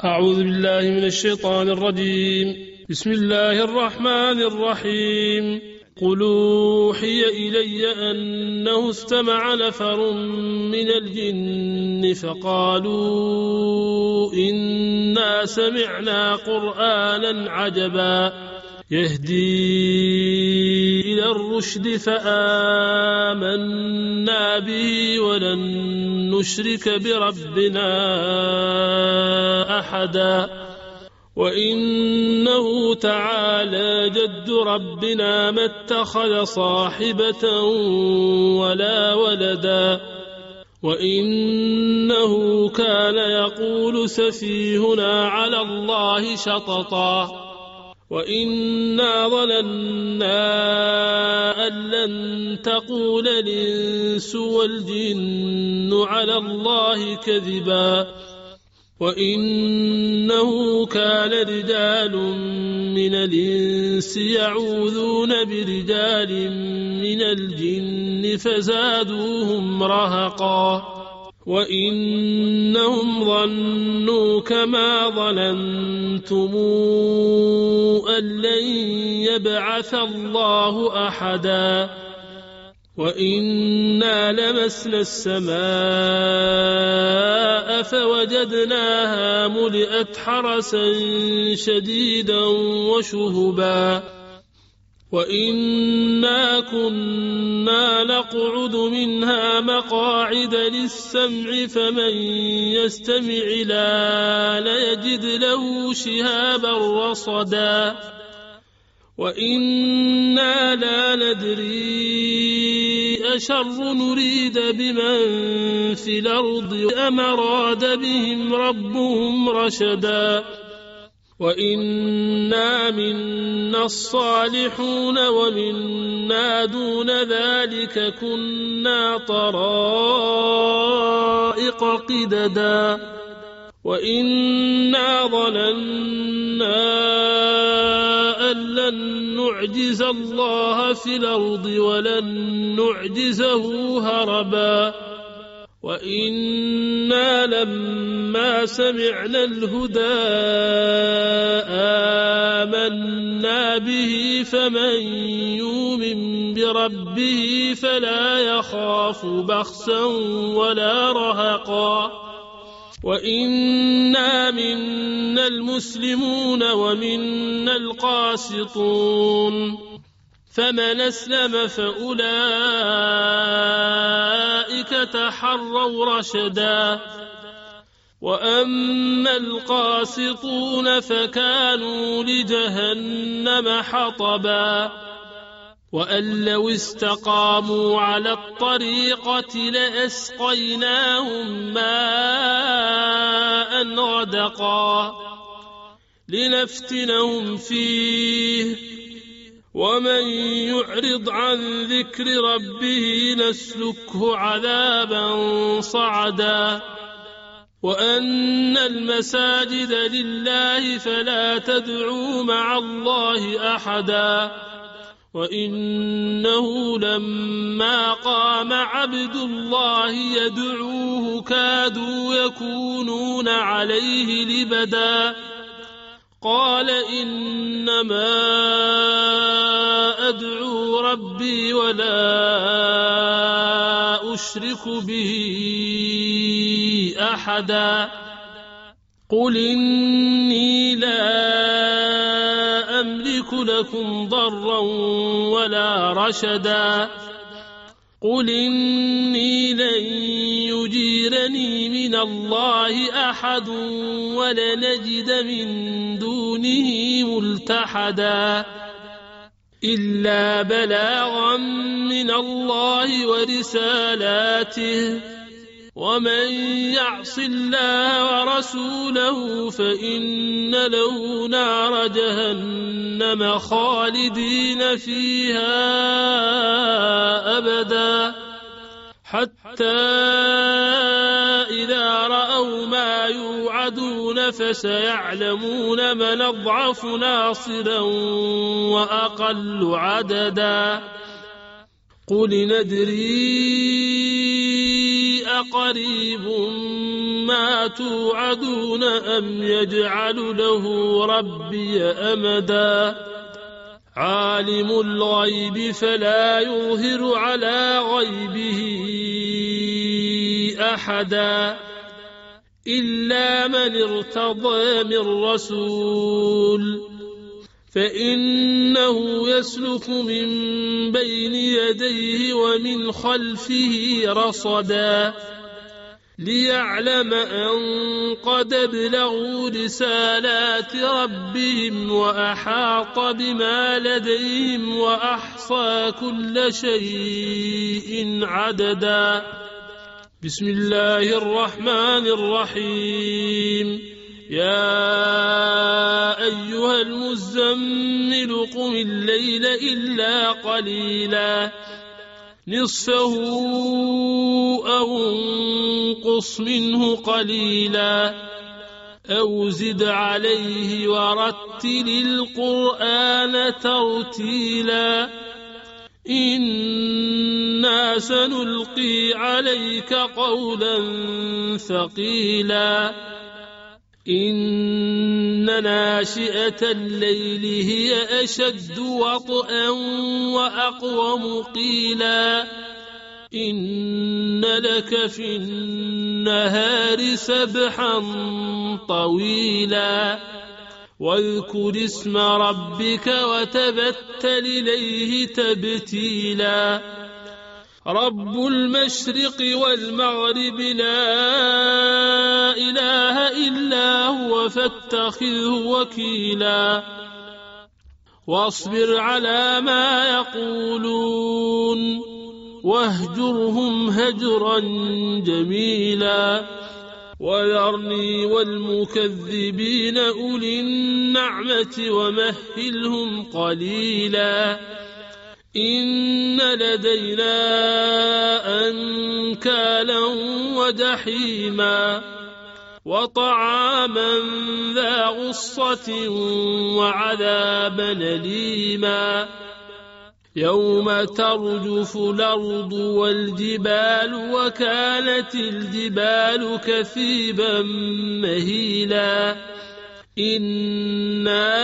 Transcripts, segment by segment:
أعوذ بالله من الشيطان الرجيم. بسم الله الرحمن الرحيم. قل أوحي إلي أنه استمع نفر من الجن فقالوا إنا سمعنا قرآنا عجبا يهدي إلى الرشد فآمنا به ولن نشرك بربنا أحدا وإنه تعالى جد ربنا ما اتخذ صاحبة ولا ولدا وإنه كان يقول سفيهنا على الله شططا وإنا ظننا أن لن تقول الإنس والجن على الله كذبا وإنه كان رجال من الإنس يعوذون برجال من الجن فزادوهم رهقا وإنهم ظنوا كما ظننتم أن لن يبعث الله أحدا وإنا لمسنا السماء فوجدناها ملئت حرسا شديدا وشهبا وإنا كنا نقعد منها مقاعد للسمع فمن يستمع ليجد له شهابا رصدا وإنا لا ندري أشر نريد بمن في الأرض أم أراد بهم ربهم رشدا وإنا منا الصالحون ومنا دون ذلك كنا طرائق قددا وإنا ظننا أن لن نعجز الله في الأرض ولن نعجزه هربا وإنا لما سمعنا الهدى آمنا به فمن يؤمن بربه فلا يخاف بخسا ولا رهقا وإنا منا المسلمون ومنا القاسطون فمن أسلم فأولئك تحروا رشدا وأما القاسطون فكانوا لجهنم حطبا وأن لو استقاموا على الطريقة لأسقيناهم ماء غدقا لنفتنهم فيه ومن يعرض عن ذكر ربه نسلكه عذابا صعدا وأن المساجد لله فلا تدعوا مع الله أحدا وإنه لما قام عبد الله يدعوه كادوا يكونون عليه لبدا قال إنما أدعو ربي ولا أشرك به أحدا قل إني لا أملك لكم ضرا ولا رشدا قل إني لن يجيرني من الله أحد ولنجد من دونه ملتحدا إلا بلاغا من الله ورسالاته ومن يعص الله ورسوله فإن له نار جهنم خالدين فيها أبدا حتى إذا رأوا ما يوعدون فسيعلمون من أضعف ناصرا وأقل عددا قل ندري أقريب ما توعدون أم يجعل له ربي أمدا عالم الغيب فلا يظهر على غيبه أحدا إلا من ارتضى من رسول فإنه يسلك من بين يديه ومن خلفه رصدا ليعلم أن قد ابلغوا رسالات ربهم وأحاط بما لديهم وأحصى كل شيء عددا بسم الله الرحمن الرحيم يا أيها المزمل قم الليل إلا قليلا نصفه أو انقص منه قليلا أو زد عليه ورتل القرآن ترتيلا إنا سنلقي عليك قولا ثقيلا إن ناشئة الليل هي أشد وطئا وأقوم قيلا إن لك في النهار سبحا طويلا واذكر اسم ربك وتبتل إليه تبتيلا رب المشرق والمغرب لا إله إلا هو فاتخذه وكيلا واصبر على ما يقولون واهجرهم هجرا جميلا وذرني والمكذبين أولي النعمة ومهلهم قليلا إن لدينا أنكالا وجحيما وطعاما ذا غصة وعذابا أليما يوم ترجف الأرض والجبال وكانت الجبال كثيبا مهيلا إنا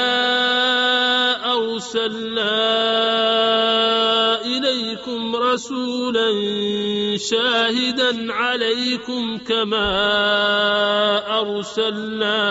أرسلنا إليكم رسولا شاهدا عليكم كما أرسلنا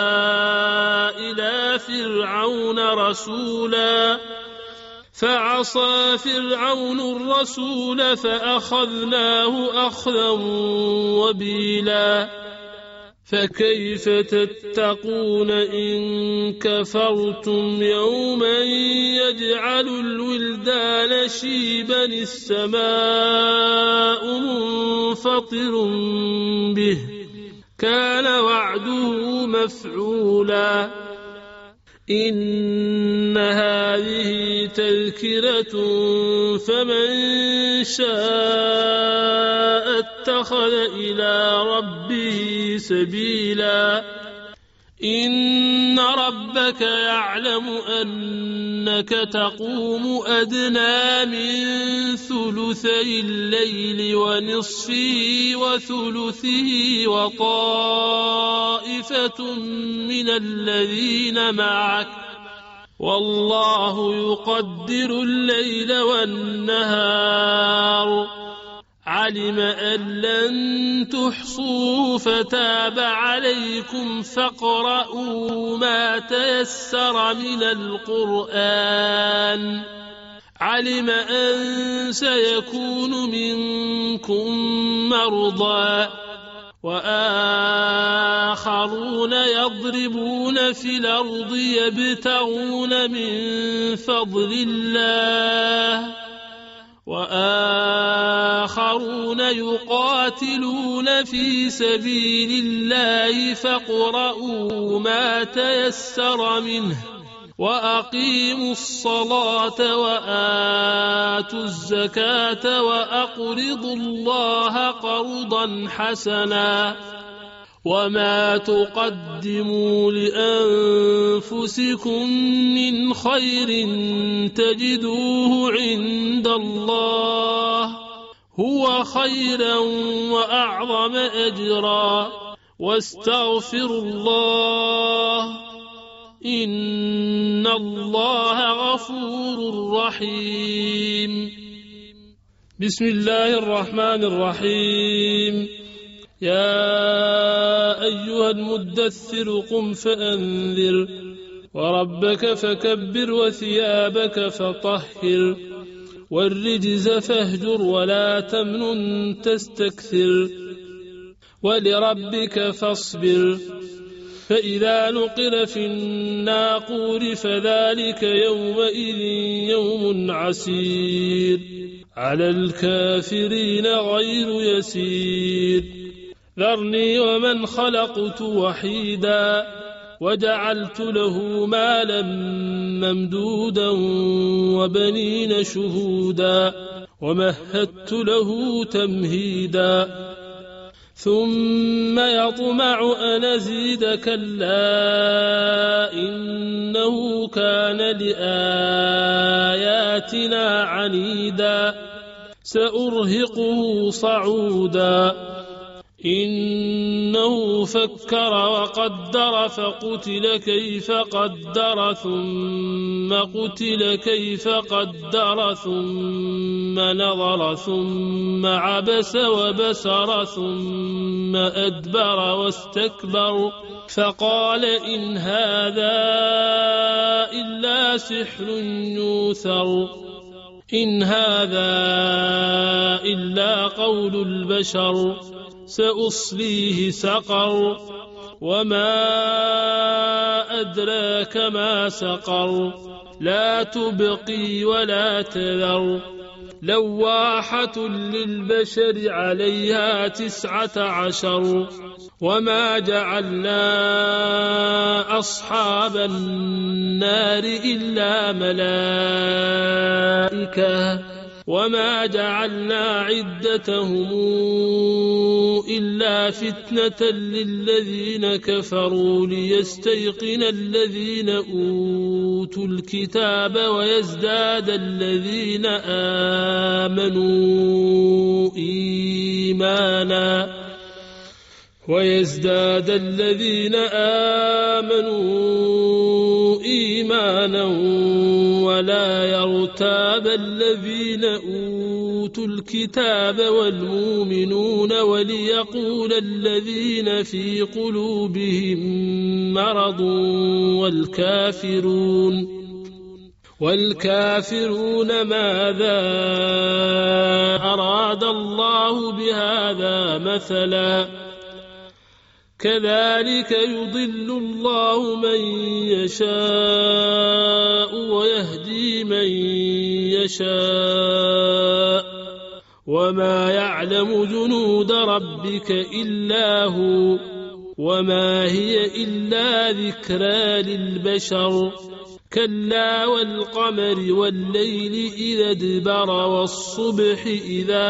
إلى فرعون رسولا فعصى فرعون الرسول فأخذناه أخذا وبيلا فكيف تتقون إن كفرتم يوما يجعل الولدان شيبا السماء منفطر به كان وعده مفعولا إن هذه تذكرة فمن شاء اتخذ إلى ربه سبيلا إن ربك يعلم أنك تقوم أدنى من ثلثي الليل ونصفه وثلثه وطائفة من الذين معك والله يقدر الليل والنهار علم أن لن تحصوا فتاب عليكم فاقرؤوا ما تيسر من القرآن علم أن سيكون منكم مرضى وآخرون يضربون في الأرض يبتغون من فضل الله وآخرون يقاتلون في سبيل الله فاقرؤوا ما تيسر منه وأقيموا الصلاة وآتوا الزكاة وأقرضوا الله قرضا حسنا وما تقدموا لأنفسكم من خير تجدوه عند الله هو خيرا وأعظم أجرا واستغفروا الله إن الله غفور رحيم. بسم الله الرحمن الرحيم. يا أيها المدثر قم فأنذر وربك فكبر وثيابك فطهر والرجز فاهجر ولا تمنن تستكثر ولربك فاصبر فإذا نقر في الناقور فذلك يومئذ يوم عسير على الكافرين غير يسير. ذرني ومن خلقت وحيدا وجعلت له مالا ممدودا وبنين شهودا ومهدت له تمهيدا ثم يطمع أن أزيد كلا إنه كان لآياتنا عنيدا سأرهقه صعودا إنه فكر وقدر فقتل كيف قدر ثم قتل كيف قدر ثم نظر ثم عبس وبسر ثم أدبر واستكبر فقال إن هذا إلا سحر يوثر إن هذا إلا قول البشر سأصليه سقر وما أدراك ما سقر لا تبقي ولا تذر لواحة للبشر عليها 19 وما جعلنا أصحاب النار إلا ملائكة وما جعلنا عدتهم إلا فتنة للذين كفروا ليستيقن الذين أوتوا الكتاب ويزداد الذين آمنوا إيمانا ولا يرتاب الذين أوتوا الكتاب والمؤمنون وليقول الذين في قلوبهم مرض والكافرون ماذا أراد الله بهذا مثلا كذلك يضل الله من يشاء ويهدي من يشاء وما يعلم جنود ربك إلا هو وما هي إلا ذكرى للبشر كلا والقمر والليل إذا ادبر والصبح إذا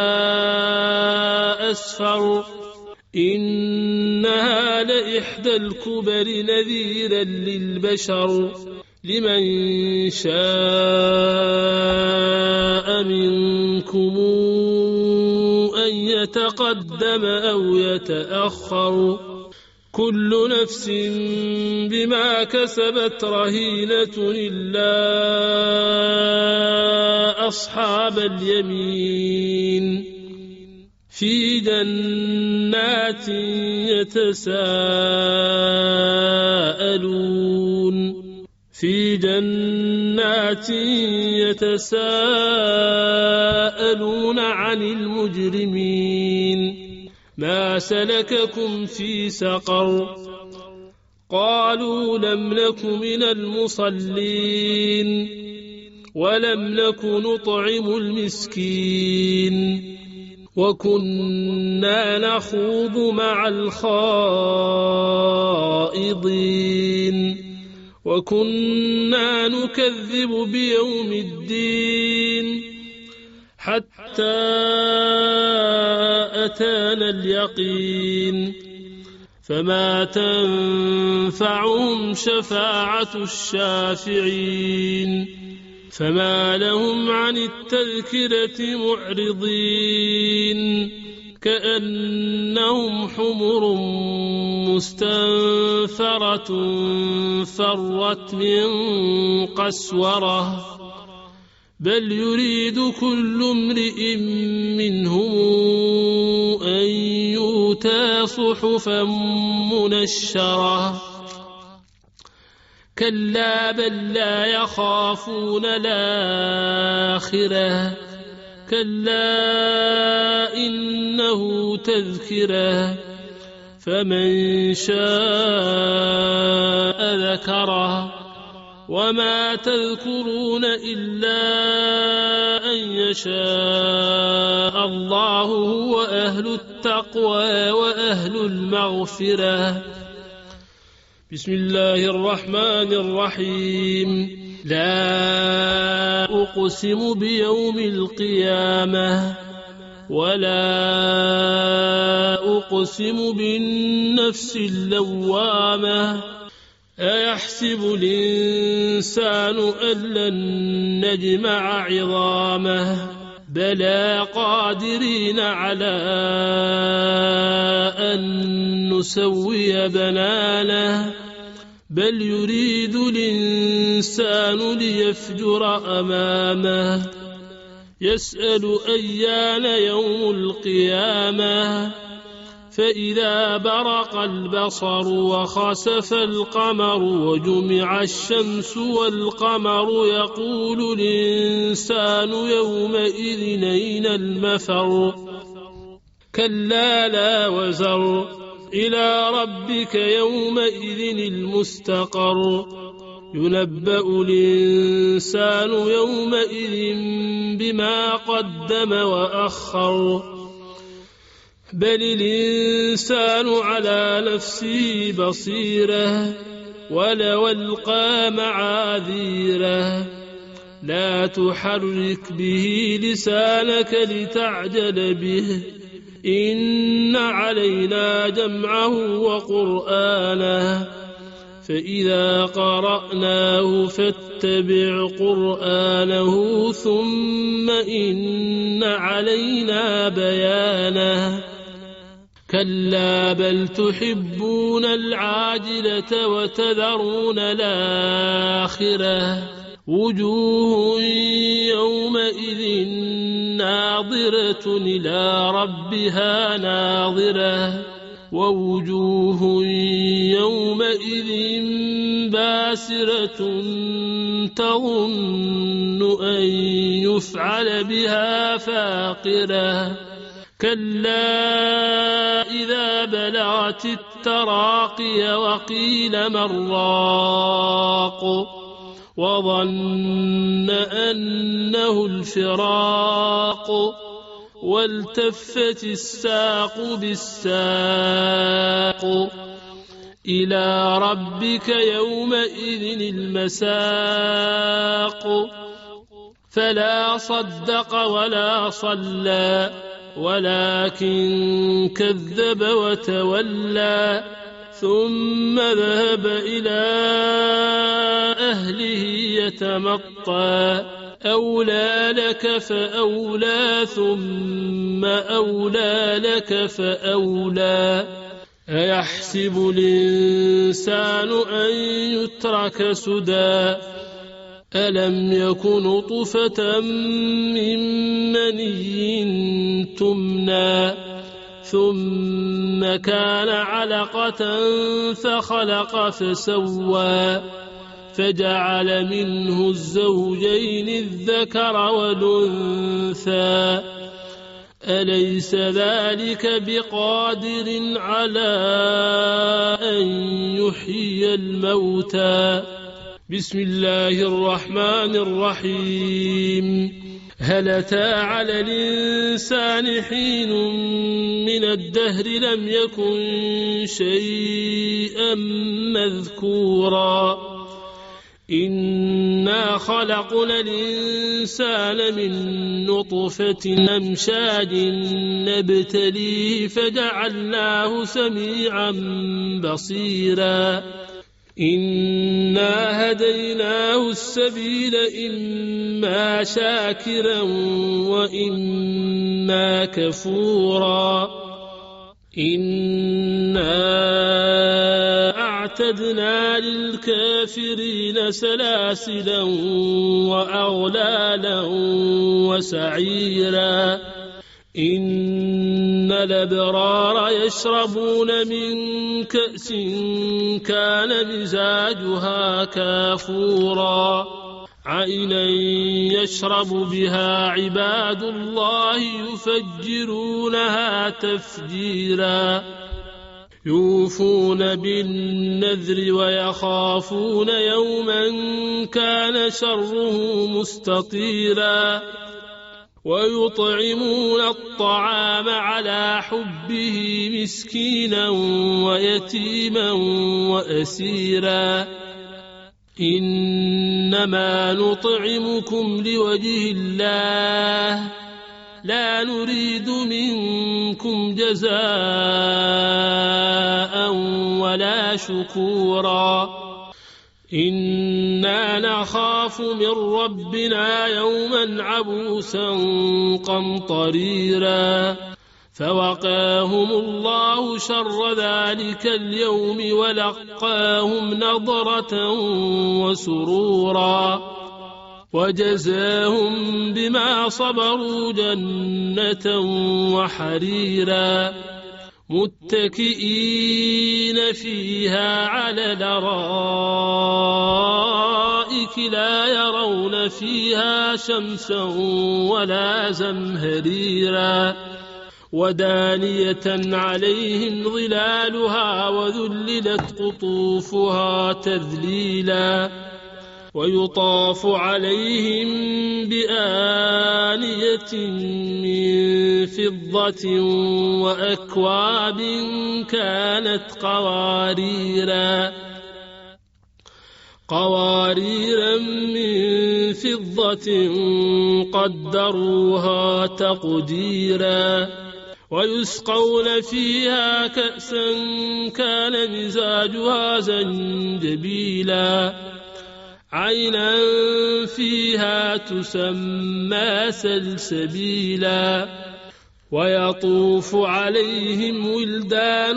أسفر إنها لإحدى الكبر نذيرا للبشر لمن شاء منكم أن يتقدم أو يتأخر كل نفس بما كسبت رهينة إلا أصحاب اليمين في جنات يتساءلون عن المجرمين ما سلككم في سقر قالوا لم نك من المصلين ولم نك نطعم المسكين وكنا نخوض مع الخائضين وكنا نكذب بيوم الدين حتى أتانا اليقين فما تنفعهم شفاعة الشافعين فما لهم عن التذكرة معرضين كأنهم حمر مستنفرة فرت من قسورة بل يريد كل امرئ منهم أن يؤتى صحفا منشرة كلا بل لا يخافون الآخرة كلا إنه تذكرة فمن شاء ذكره وما تذكرون إلا أن يشاء الله هو أهل التقوى وأهل المغفرة. بسم الله الرحمن الرحيم. لا أقسم بيوم القيامة ولا أقسم بالنفس اللوامة أيحسب الإنسان أن لن نجمع عظامه بلى قادرين على أن نسوي بنانه بل يريد الإنسان ليفجر أمامه يسأل أيان يوم القيامة فإذا برق البصر وخسف القمر وجمع الشمس والقمر يقول الإنسان يومئذ أين المفر كلا لا وزر إلى ربك يومئذ المستقر ينبأ الإنسان يومئذ بما قدم وأخر بل الإنسان على نفسه بصيرة ولو ألقى معاذيره لا تحرك به لسانك لتعجل به إن علينا جمعه وقرآنه فإذا قرأناه فاتبع قرآنه ثم إن علينا بيانه كلا بل تحبون العاجلة وتذرون الآخرة وجوه يومئذ ناظرة إلى ربها ناظرة ووجوه يومئذ باسرة تظن أن يفعل بها فاقرة كلا إذا بلغت التراقي وقيل من راق وظن أنه الفراق والتفت الساق بالساق إلى ربك يومئذ المساق فلا صدق ولا صلى ولكن كذب وتولى ثم ذهب إلى أهله يتمطى أولى لك فأولى ثم أولى لك فأولى أيحسب الإنسان أن يترك سدى ألم يكن طفة من مني تمنى ثم كان علقة فخلق فسوى فجعل منه الزوجين الذكر والأنثى أليس ذلك بقادر على أن يحيي الموتى بسم الله الرحمن الرحيم هل أتى على الإنسان حين من الدهر لم يكن شيئا مذكورا إنا خلقنا الإنسان من نطفة أمشاج نبتليه فجعلناه سميعا بصيرا إنا هديناه السبيل إما شاكرا وإما كفورا إنا أعتدنا للكافرين سلاسلا وأغلالا وسعيرا إن الأبرار يشربون من كأس كان مزاجها كافورا عينا يشرب بها عباد الله يفجرونها تفجيرا يوفون بالنذر ويخافون يوما كان شره مستطيرا ويطعمون الطعام على حبه مسكينا ويتيما وأسيرا إنما نطعمكم لوجه الله لا نريد منكم جزاء ولا شكورا إنا نخاف من ربنا يوما عبوسا قمطريرا فوقاهم الله شر ذلك اليوم ولقاهم نضرة وسرورا وجزاهم بما صبروا جنة وحريرا متكئين فيها على الأرائك لا يرون فيها شمسا ولا زمهريرا ودانية عليهم ظلالها وذللت قطوفها تذليلا ويطاف عليهم بآنية من فضة وأكواب كانت قواريرا من فضة قدروها تقديرا ويسقون فيها كأسا كان مزاجها زنجبيلا عينا فيها تسمى سلسبيلا ويطوف عليهم ولدان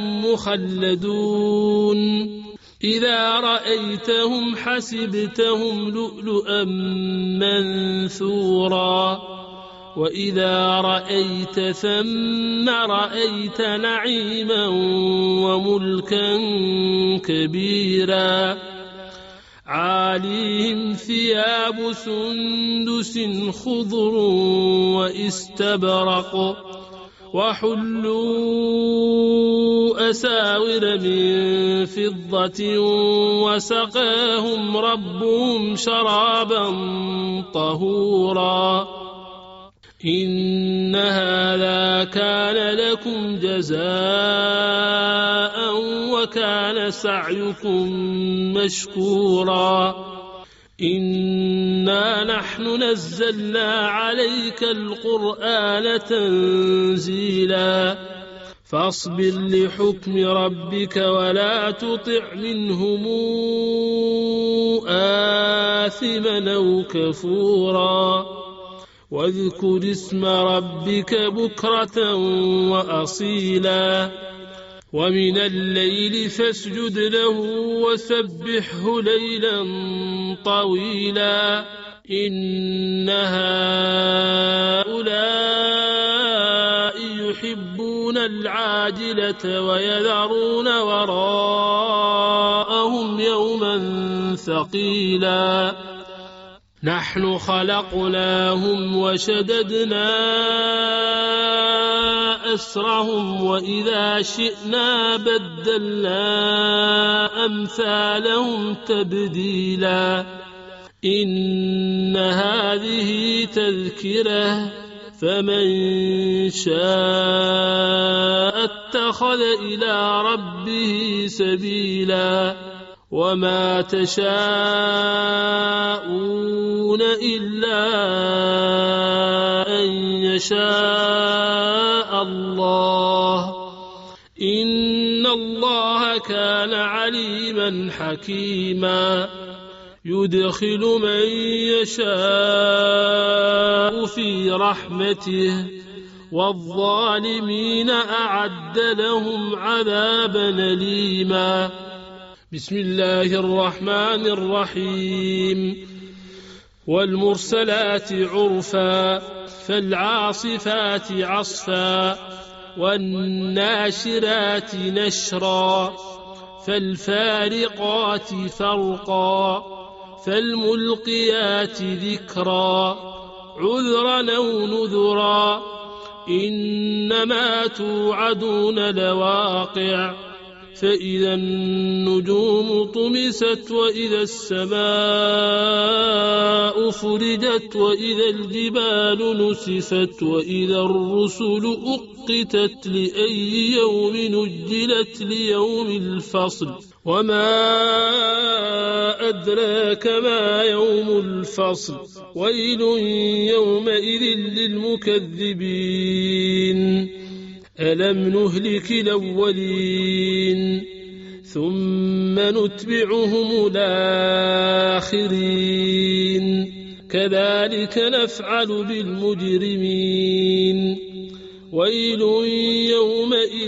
مخلدون إذا رأيتهم حسبتهم لؤلؤا منثورا وإذا رأيت ثم رأيت نعيما وملكا كبيرا عاليهم ثياب سندس خضر واستبرق وحلوا أساور من فضة وسقاهم ربهم شرابا طهورا إن هذا كان لكم جزاء وكان سعيكم مشكورا إنا نحن نزلنا عليك القرآن تنزيلا فاصبر لحكم ربك ولا تطع منهم آثما أو كفورا واذكر اسم ربك بكرة وأصيلا ومن الليل فاسجد له وسبحه ليلا طويلا إن هؤلاء يحبون العاجلة ويذرون وراءهم يوما ثقيلا نحن خلقناهم وشددنا أسرهم وإذا شئنا بدلنا أمثالهم تبديلا إن هذه تذكرة فمن شاء اتخذ إلى ربه سبيلا وما تشاءون إلا أن يشاء الله إن الله كان عليما حكيما يدخل من يشاء في رحمته والظالمين أعد لهم عذابا أليما. بسم الله الرحمن الرحيم. والمرسلات عرفا فالعاصفات عصفا والناشرات نشرا فالفارقات فرقا فالملقيات ذكرا عذرا أو نذرا إنما توعدون لواقع فإذا النجوم طمست وإذا السماء فرجت وإذا الجبال نسفت وإذا الرسل أقتت لأي يوم نجلت ليوم الفصل وما أدراك ما يوم الفصل ويل يومئذ للمكذبين ألم نهلك الأولين ثم نتبعهم الآخرين كذلك نفعل بالمجرمين ويل يومئذ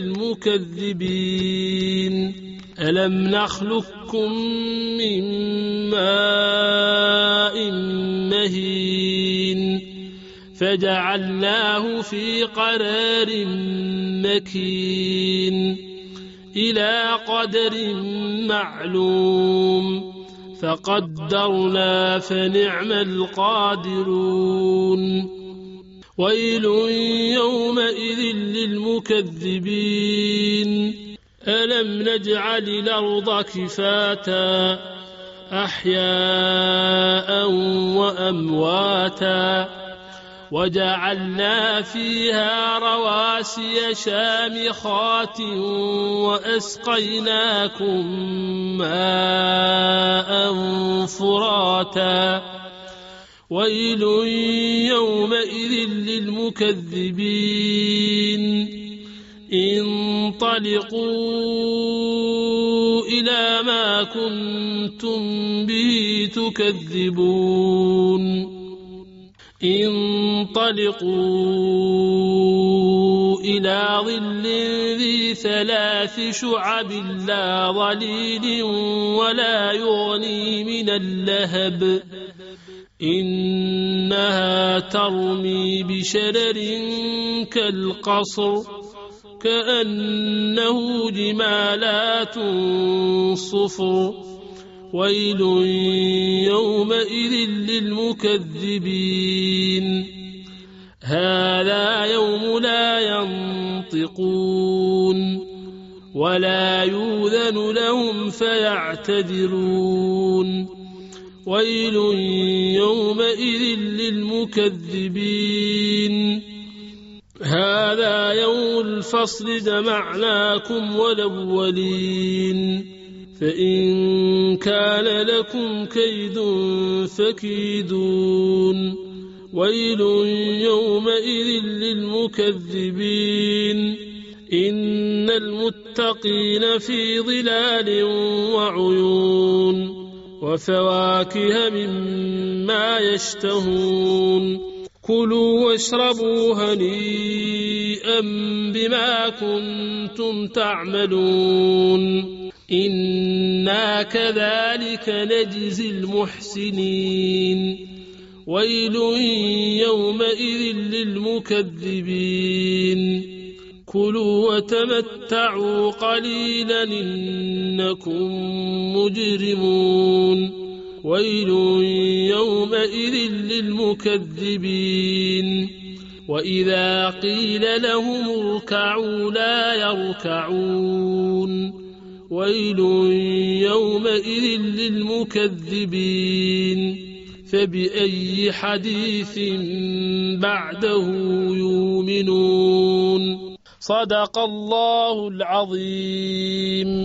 للمكذبين ألم نخلقكم من ماء مهين فجعلناه في قرار مكين إلى قدر معلوم فقدرنا فنعم القادرون ويل يومئذ للمكذبين ألم نجعل الأرض كفاتا أحياء وأمواتا وجعلنا فيها رواسي شامخات وأسقيناكم ماء فراتا ويل يومئذ للمكذبين انطلقوا إلى ما كنتم به تكذبون انطلقوا إلى ظل ذي 3 شعب لا ظليل ولا يغني من اللهب إنها ترمي بشرر كالقصر كأنه جمالات صفر ويل يومئذ للمكذبين هذا يوم لا ينطقون ولا يؤذن لهم فيعتذرون ويل يومئذ للمكذبين هذا يوم الفصل جمعناكم والأولين فإن كان لكم كيد فكيدون ويل يومئذ للمكذبين إن المتقين في ظلال وعيون وفواكه مما يشتهون كلوا واشربوا هنيئا بما كنتم تعملون إنا كذلك نجزي المحسنين ويل يومئذ للمكذبين كلوا وتمتعوا قليلا إنكم مجرمون ويل يومئذ للمكذبين وإذا قيل لهم اركعوا لا يركعون ويل يومئذ للمكذبين فبأي حديث بعده يؤمنون صدق الله العظيم.